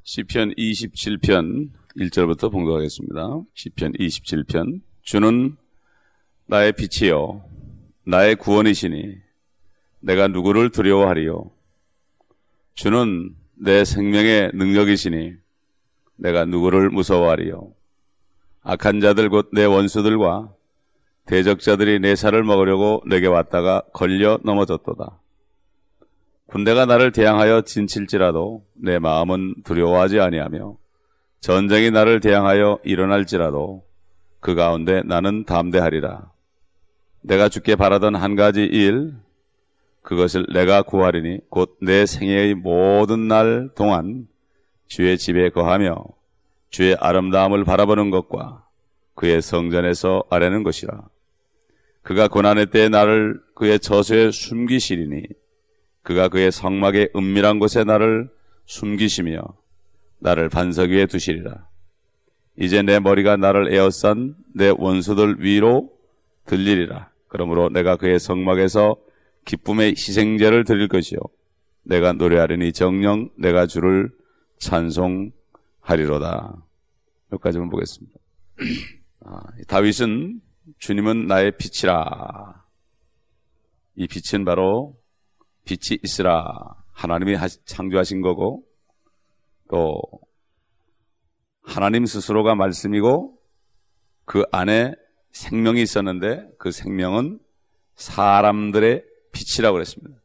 시편 27편 1절부터 봉독하겠습니다. 시편 27편. 주는 나의 빛이요 나의 구원이시니 내가 누구를 두려워하리요. 주는 내 생명의 능력이시니 내가 누구를 무서워하리요. 악한 자들 곧 내 원수들과 대적자들이 내 살을 먹으려고 내게 왔다가 걸려 넘어졌도다. 군대가 나를 대항하여 진칠지라도 내 마음은 두려워하지 아니하며 전쟁이 나를 대항하여 일어날지라도 그 가운데 나는 담대하리라. 내가 주께 바라던 한 가지 일, 그것을 내가 구하리니 곧 내 생애의 모든 날 동안 주의 집에 거하며 주의 아름다움을 바라보는 것과 그의 성전에서 아뢰는 것이라. 그가 고난의 때에 나를 그의 저수에 숨기시리니 그가 그의 성막의 은밀한 곳에 나를 숨기시며 나를 반석 위에 두시리라. 이제 내 머리가 나를 에워싼 내 원수들 위로 들리리라. 그러므로 내가 그의 성막에서 기쁨의 희생제를 드릴 것이요 내가 노래하리니 정녕 내가 주를 찬송하리로다. 여기까지만 보겠습니다. 다윗은 주님은 나의 빛이라. 이 빛은 바로 빛이 있으라. 하나님이 창조하신 거고 또 하나님 스스로가 말씀이고 그 안에 생명이 있었는데 그 생명은 사람들의 빛이라고 그랬습니다.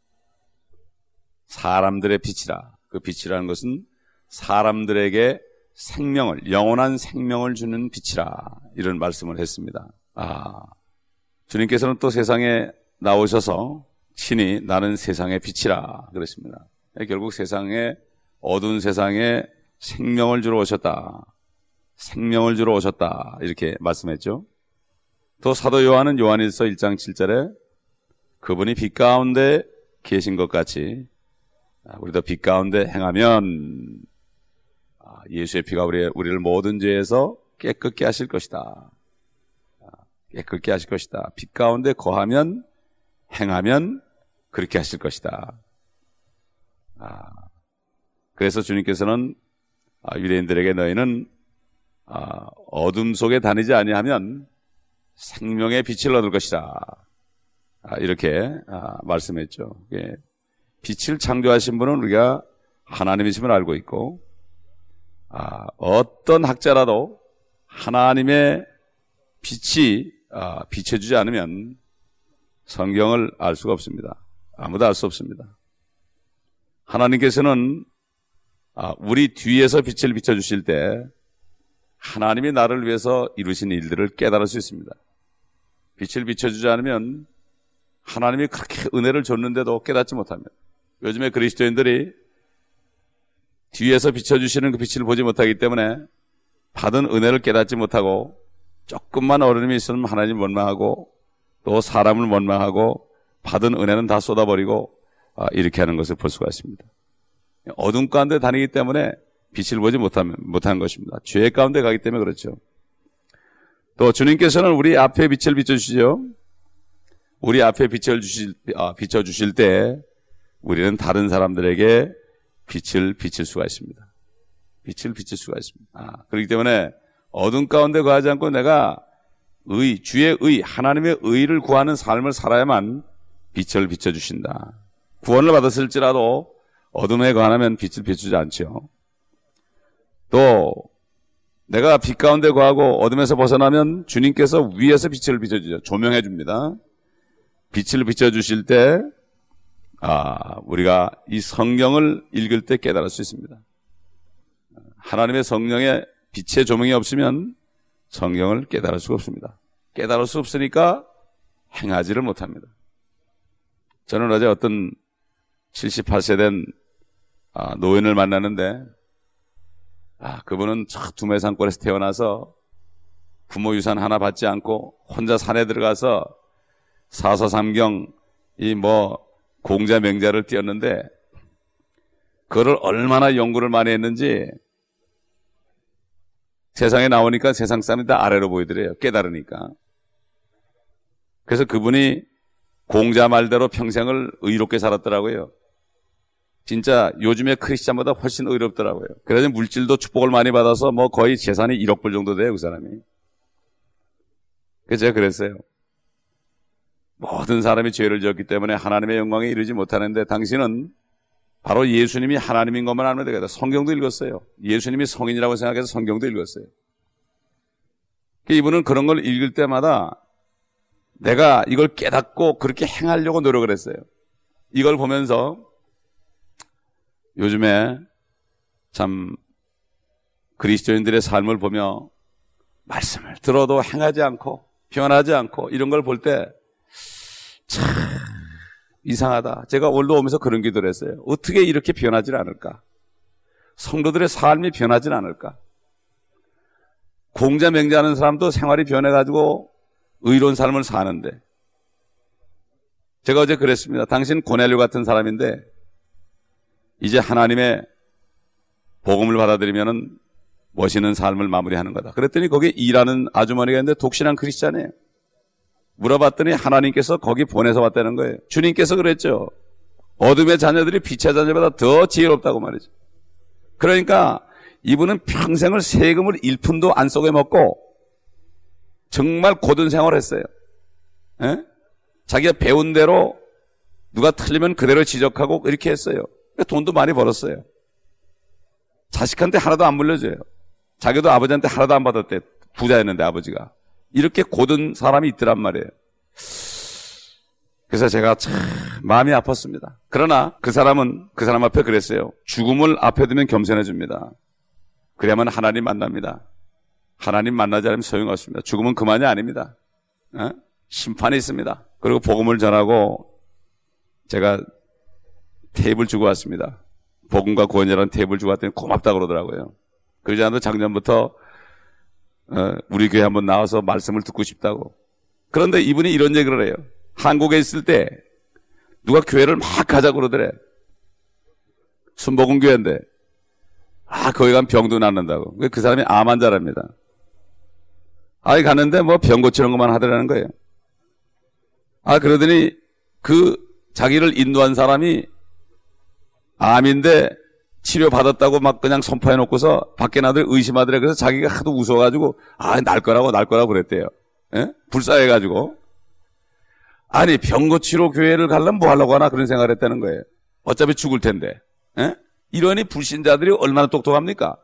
사람들의 빛이라. 그 빛이라는 것은 사람들에게 생명을, 영원한 생명을 주는 빛이라. 이런 말씀을 했습니다. 주님께서는 또 세상에 나오셔서 친히 나는 세상의 빛이라 그랬습니다. 결국 어두운 세상에 생명을 주러 오셨다. 생명을 주러 오셨다. 이렇게 말씀했죠. 또 사도 요한은 요한일서 1장 7절에 그분이 빛 가운데 계신 것 같이 우리도 빛 가운데 행하면 예수의 피가 우리를 모든 죄에서 깨끗게 하실 것이다. 깨끗게 하실 것이다. 빛 가운데 거하면 행하면 그렇게 하실 것이다. 그래서 주님께서는 유대인들에게 너희는 어둠 속에 다니지 아니하면 생명의 빛을 얻을 것이다. 이렇게 말씀했죠. 빛을 창조하신 분은 우리가 하나님이심을 알고 있고 어떤 학자라도 하나님의 빛이 비춰주지 않으면 성경을 알 수가 없습니다. 아무도 알 수 없습니다. 하나님께서는 우리 뒤에서 빛을 비춰주실 때 하나님이 나를 위해서 이루신 일들을 깨달을 수 있습니다. 빛을 비춰주지 않으면 하나님이 그렇게 은혜를 줬는데도 깨닫지 못합니다. 요즘에 그리스도인들이 뒤에서 비춰주시는 그 빛을 보지 못하기 때문에 받은 은혜를 깨닫지 못하고 조금만 어려움이 있으면 하나님 원망하고 또 사람을 원망하고 받은 은혜는 다 쏟아버리고 이렇게 하는 것을 볼 수가 있습니다. 어둠 가운데 다니기 때문에 빛을 보지 못하는 것입니다. 죄 가운데 가기 때문에 그렇죠. 또 주님께서는 우리 앞에 빛을 비춰주시죠. 우리 앞에 비춰주실 때 우리는 다른 사람들에게 빛을 비칠 수가 있습니다. 빛을 비칠 수가 있습니다. 그렇기 때문에 어둠 가운데 거하지 않고 내가 주의 의, 하나님의 의를 구하는 삶을 살아야만 빛을 비춰주신다. 구원을 받았을지라도 어둠에 거하면 빛을 비추지 않죠. 또 내가 빛 가운데 거하고 어둠에서 벗어나면 주님께서 위에서 빛을 비춰주죠. 조명해 줍니다. 빛을 비춰주실 때 우리가 이 성경을 읽을 때 깨달을 수 있습니다. 하나님의 성령의 빛의 조명이 없으면 성경을 깨달을 수가 없습니다. 깨달을 수 없으니까 행하지를 못합니다. 저는 어제 어떤 78세 된 노인을 만났는데 그분은 두메산골에서 태어나서 부모 유산 하나 받지 않고 혼자 산에 들어가서 사서삼경 공자 맹자를 띄었는데 그거를 얼마나 연구를 많이 했는지 세상에 나오니까 세상 사람이 다 아래로 보이더래요. 깨달으니까. 그래서 그분이 공자 말대로 평생을 의롭게 살았더라고요. 진짜 요즘의 크리스찬보다 훨씬 의롭더라고요. 그래서 물질도 축복을 많이 받아서 뭐 거의 재산이 1억 불 정도 돼요, 그 사람이. 그래서 제가 그랬어요. 모든 사람이 죄를 지었기 때문에 하나님의 영광에 이르지 못하는데 당신은 바로 예수님이 하나님인 것만 알면 되겠다. 성경도 읽었어요. 예수님이 성인이라고 생각해서 성경도 읽었어요. 이분은 그런 걸 읽을 때마다 내가 이걸 깨닫고 그렇게 행하려고 노력을 했어요. 이걸 보면서 요즘에 참 그리스도인들의 삶을 보며 말씀을 들어도 행하지 않고 변하지 않고 이런 걸 볼 때 참 이상하다. 제가 오늘도 오면서 그런 기도를 했어요. 어떻게 이렇게 변하지 않을까? 성도들의 삶이 변하지 않을까? 공자 맹자하는 사람도 생활이 변해가지고 의로운 삶을 사는데 제가 어제 그랬습니다. 당신 고넬료 같은 사람인데 이제 하나님의 복음을 받아들이면은 멋있는 삶을 마무리하는 거다. 그랬더니 거기 일하는 아주머니가 있는데 독신한 크리스찬이에요. 물어봤더니 하나님께서 거기 보내서 왔다는 거예요. 주님께서 그랬죠. 어둠의 자녀들이 빛의 자녀보다 더 지혜롭다고 말이죠. 그러니까 이분은 평생을 세금을 1푼도 안 쏘게 먹고 정말 고든 생활을 했어요. 에? 자기가 배운 대로 누가 틀리면 그대로 지적하고 이렇게 했어요. 돈도 많이 벌었어요. 자식한테 하나도 안 물려줘요. 자기도 아버지한테 하나도 안 받았대. 부자였는데 아버지가. 이렇게 고든 사람이 있더란 말이에요. 그래서 제가 참 마음이 아팠습니다. 그러나 그 사람은 그 사람 앞에 그랬어요. 죽음을 앞에 두면 겸손해 줍니다. 그래야만 하나님 만납니다. 하나님 만나지 않으면 소용없습니다. 죽음은 그만이 아닙니다. 심판이 있습니다. 그리고 복음을 전하고 제가 테이블 주고 왔습니다. 복음과 구원이라는 테이블 주고 왔더니 고맙다 그러더라고요. 그러지 않아도 작년부터 우리 교회 한번 나와서 말씀을 듣고 싶다고. 그런데 이분이 이런 얘기를 해요. 한국에 있을 때 누가 교회를 막 가자고 그러더래. 순복음교회인데 거기 가면 병도 낫는다고. 그 사람이 암 환자랍니다. 갔는데 뭐 병 고치는 것만 하더라는 거예요. 그러더니 그 자기를 인도한 사람이 암인데 치료받았다고 막 그냥 선포해 놓고서 밖에 나들 의심하더래. 그래서 자기가 하도 웃어가지고 날 거라고 그랬대요. 예? 불쌍해가지고. 아니 병 고치러 교회를 가려면 뭐 하려고 하나 그런 생각을 했다는 거예요. 어차피 죽을 텐데. 예? 이러니 불신자들이 얼마나 똑똑합니까?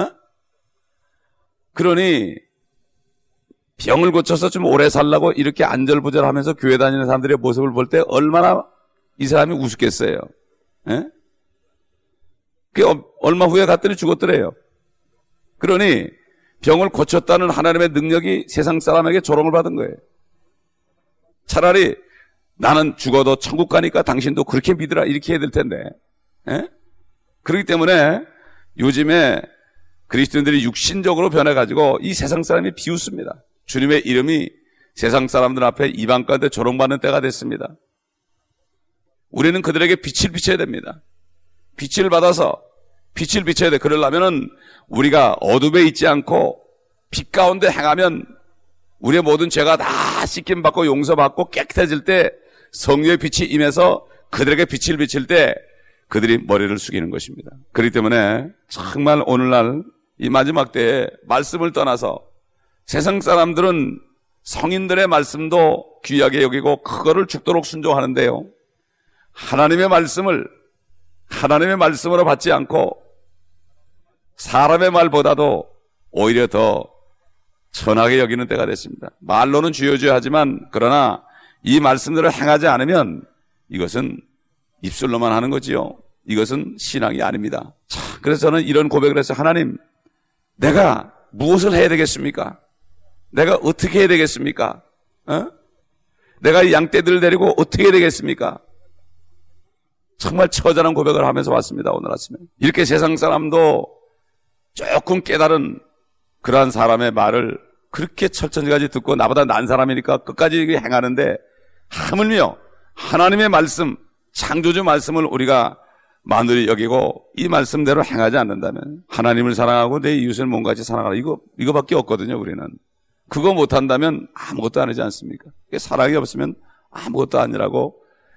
그러니 병을 고쳐서 좀 오래 살라고 이렇게 안절부절하면서 교회 다니는 사람들의 모습을 볼 때 얼마나 이 사람이 우습겠어요. 예? 얼마 후에 갔더니 죽었더래요. 그러니 병을 고쳤다는 하나님의 능력이 세상 사람에게 조롱을 받은 거예요. 차라리 나는 죽어도 천국 가니까 당신도 그렇게 믿으라 이렇게 해야 될 텐데. 예? 그렇기 때문에 요즘에 그리스도인들이 육신적으로 변해가지고 이 세상 사람이 비웃습니다. 주님의 이름이 세상 사람들 앞에 이방 가운데 조롱받는 때가 됐습니다. 우리는 그들에게 빛을 비춰야 됩니다. 빛을 받아서 빛을 비춰야 돼. 그러려면은 우리가 어둠에 있지 않고 빛 가운데 행하면 우리의 모든 죄가 다 씻김받고 용서받고 깨끗해질 때 성령의 빛이 임해서 그들에게 빛을 비칠 때 그들이 머리를 숙이는 것입니다. 그렇기 때문에 정말 오늘날 이 마지막 때에 말씀을 떠나서 세상 사람들은 성인들의 말씀도 귀하게 여기고 그거를 죽도록 순종하는데요. 하나님의 말씀으로 받지 않고 사람의 말보다도 오히려 더 천하게 여기는 때가 됐습니다. 말로는 주여 주여 하지만 그러나 이 말씀대로 행하지 않으면 이것은 입술로만 하는 거지요. 이것은 신앙이 아닙니다. 자, 그래서 저는 이런 고백을 해서 하나님, 내가 무엇을 해야 되겠습니까? 내가 어떻게 해야 되겠습니까? 내가 이 양떼들을 데리고 어떻게 해야 되겠습니까? 정말 처절한 고백을 하면서 왔습니다. 오늘 아침에. 이렇게 세상 사람도 조금 깨달은 그러한 사람의 말을 그렇게 철저히까지 듣고 나보다 난 사람이니까 끝까지 행하는데 하물며 하나님의 말씀, 창조주 말씀을 우리가 만으로 여기고 이 말씀대로 행하지 않는다면 하나님을 사랑하고 내 이웃을 몸같이 사랑하라. 이거밖에 없거든요. 우리는. 그거 못한다면 아무것도 아니지 않습니까? 사랑이 없으면 아무것도 아니라고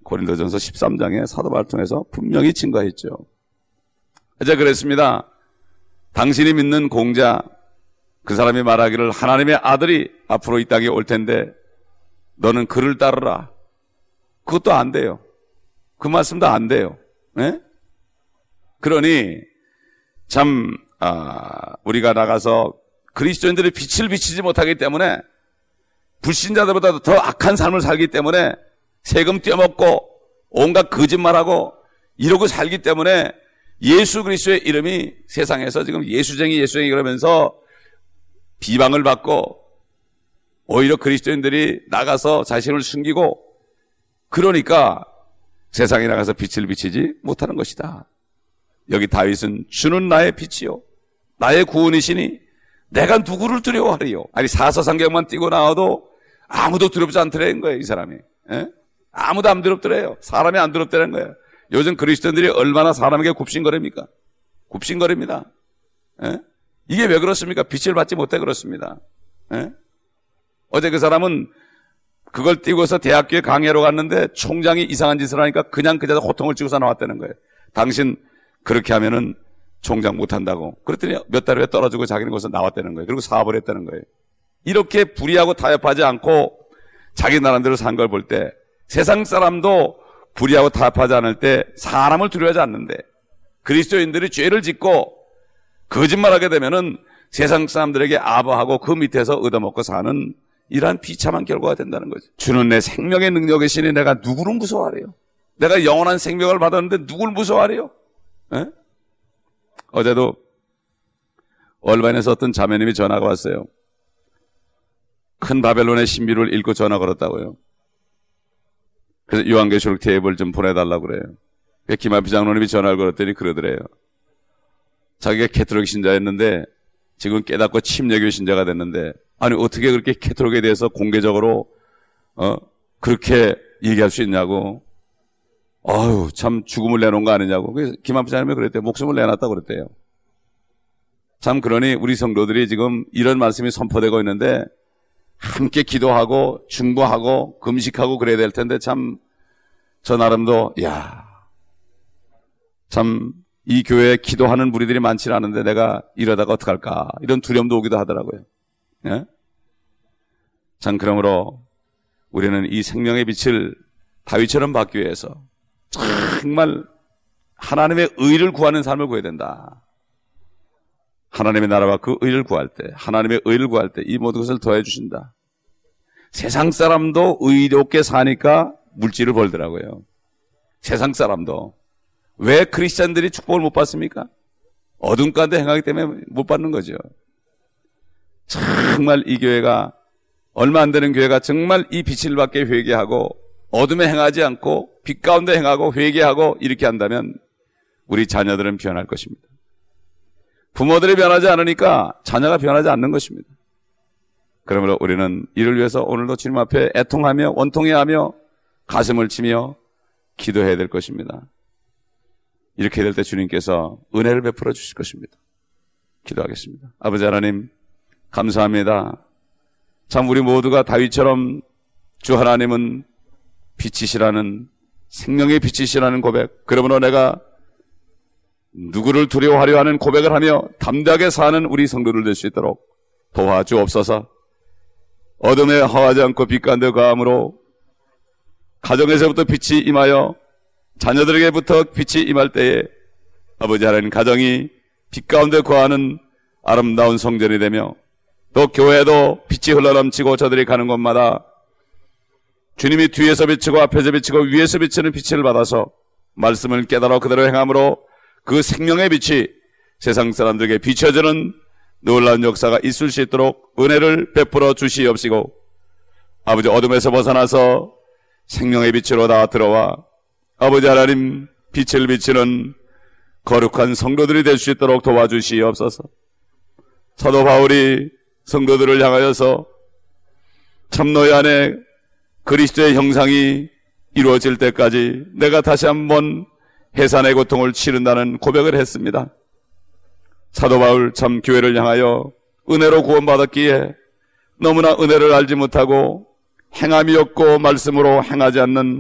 고린도전서 13장에 사도 바울을 통해서 분명히 증거했죠. 이제 그랬습니다. 당신이 믿는 공자, 그 사람이 말하기를 하나님의 아들이 앞으로 이 땅에 올 텐데 너는 그를 따르라. 그것도 안 돼요. 그 말씀도 안 돼요. 네? 그러니 참 우리가 나가서 그리스도인들의 빛을 비치지 못하기 때문에 불신자들보다도 더 악한 삶을 살기 때문에 세금 떼먹고 온갖 거짓말하고 이러고 살기 때문에 예수 그리스도의 이름이 세상에서 지금 예수쟁이 그러면서 비방을 받고 오히려 그리스도인들이 나가서 자신을 숨기고 그러니까 세상에 나가서 빛을 비치지 못하는 것이다. 여기 다윗은 주는 나의 빛이요 나의 구원이시니 내가 누구를 두려워하리요. 아니 사서상경만 띄고 나와도 아무도 두렵지 않더라는 거예요. 이 사람이. 에? 아무도 안 두렵더래요. 사람이 안 두렵더라는 거예요. 요즘 그리스도인들이 얼마나 사람에게 굽신거립니까? 굽신거립니다. 에? 이게 왜 그렇습니까? 빛을 받지 못해 그렇습니다. 에? 어제 그 사람은 그걸 띄고서 대학교에 강의하러 갔는데 총장이 이상한 짓을 하니까 그냥 그 자리에서 호통을 치고서 나왔다는 거예요. 당신 그렇게 하면은 총장 못한다고. 그랬더니 몇 달 후에 떨어지고 자기는 거기서 나왔다는 거예요. 그리고 사업을 했다는 거예요. 이렇게 불의하고 타협하지 않고 자기 나름대로 산 걸 볼 때 세상 사람도 불의하고 타협하지 않을 때 사람을 두려워하지 않는데 그리스도인들이 죄를 짓고 거짓말하게 되면은 세상 사람들에게 아부하고 그 밑에서 얻어먹고 사는 이러한 비참한 결과가 된다는 거죠. 주는 내 생명의 능력이시니 내가 누구를 무서워하래요? 내가 영원한 생명을 받았는데 누구를 무서워하래요? 에? 어제도 얼반에서 어떤 자매님이 전화가 왔어요. 큰 바벨론의 신비를 읽고 전화 걸었다고요. 그래서 요한계시록 테이프를 좀 보내달라고 그래요. 김한피 장로님이 전화를 걸었더니 그러더래요. 자기가 캐톨릭 신자였는데 지금 깨닫고 침례교 신자가 됐는데 아니 어떻게 그렇게 캐톨릭에 대해서 공개적으로 그렇게 얘기할 수 있냐고. 아유 참 죽음을 내놓은 거 아니냐고. 그래서 김한피 장로님이 그랬대요. 목숨을 내놨다고 그랬대요. 참 그러니 우리 성도들이 지금 이런 말씀이 선포되고 있는데 함께 기도하고 중보하고 금식하고 그래야 될 텐데 참 저 나름도 참 이 교회에 기도하는 무리들이 많지 않은데 내가 이러다가 어떡할까 이런 두려움도 오기도 하더라고요. 예? 참 그러므로 우리는 이 생명의 빛을 다윗처럼 받기 위해서 정말 하나님의 의를 구하는 삶을 구해야 된다. 하나님의 나라와 그 의를 구할 때, 하나님의 의를 구할 때 이 모든 것을 더해 주신다. 세상 사람도 의롭게 사니까 물질을 벌더라고요. 세상 사람도. 왜 크리스찬들이 축복을 못 받습니까? 어둠 가운데 행하기 때문에 못 받는 거죠. 정말 이 교회가 얼마 안 되는 교회가 정말 이 빛을 받게 회개하고 어둠에 행하지 않고 빛 가운데 행하고 회개하고 이렇게 한다면 우리 자녀들은 변할 것입니다. 부모들이 변하지 않으니까 자녀가 변하지 않는 것입니다. 그러므로 우리는 이를 위해서 오늘도 주님 앞에 애통하며 원통해하며 가슴을 치며 기도해야 될 것입니다. 이렇게 될 때 주님께서 은혜를 베풀어 주실 것입니다. 기도하겠습니다. 아버지 하나님 감사합니다. 참 우리 모두가 다윗처럼 주 하나님은 빛이시라는 생명의 빛이시라는 고백, 그러므로 내가 누구를 두려워하려 하는 고백을 하며 담대하게 사는 우리 성도들 될 수 있도록 도와주옵소서. 어둠에 허하지 않고 빛 가운데 거함으로 가정에서부터 빛이 임하여 자녀들에게부터 빛이 임할 때에 아버지 하나님 가정이 빛 가운데 거하는 아름다운 성전이 되며 또 교회도 빛이 흘러넘치고 저들이 가는 곳마다 주님이 뒤에서 비치고 앞에서 비치고 위에서 비치는 빛을 받아서 말씀을 깨달아 그대로 행함으로 그 생명의 빛이 세상 사람들에게 비춰주는 놀라운 역사가 있을 수 있도록 은혜를 베풀어 주시옵시고 아버지 어둠에서 벗어나서 생명의 빛으로 다 들어와 아버지 하나님 빛을 비치는 거룩한 성도들이 될 수 있도록 도와주시옵소서. 사도 바울이 성도들을 향하여서 참 너희 안에 그리스도의 형상이 이루어질 때까지 내가 다시 한번 해산의 고통을 치른다는 고백을 했습니다. 사도 바울 참 교회를 향하여 은혜로 구원받았기에 너무나 은혜를 알지 못하고 행함이 없고 말씀으로 행하지 않는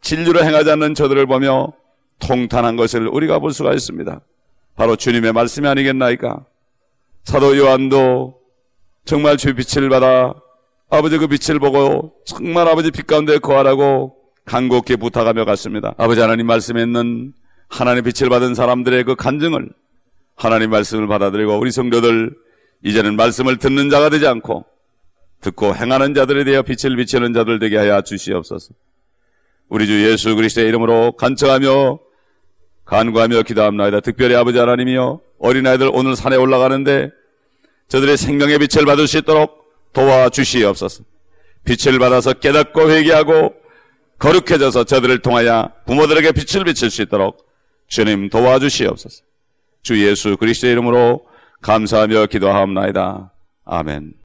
진리로 행하지 않는 저들을 보며 통탄한 것을 우리가 볼 수가 있습니다. 바로 주님의 말씀이 아니겠나이까? 사도 요한도 정말 주의 빛을 받아 아버지 그 빛을 보고 정말 아버지 빛 가운데 거하라고 간곡히 부탁하며 갔습니다. 아버지 하나님 말씀에 있는 하나님의 빛을 받은 사람들의 그 간증을, 하나님 말씀을 받아들이고 우리 성도들 이제는 말씀을 듣는 자가 되지 않고 듣고 행하는 자들에 대해 빛을 비치는 자들 되게 하여 주시옵소서. 우리 주 예수 그리스도의 이름으로 간청하며 간구하며 기도합나이다. 특별히 아버지 하나님이여, 어린아이들 오늘 산에 올라가는데 저들의 생명의 빛을 받을 수 있도록 도와주시옵소서. 빛을 받아서 깨닫고 회개하고 거룩해져서 저들을 통하여 부모들에게 빛을 비칠 수 있도록 주님 도와주시옵소서. 주 예수 그리스도의 이름으로 감사하며 기도하옵나이다. 아멘.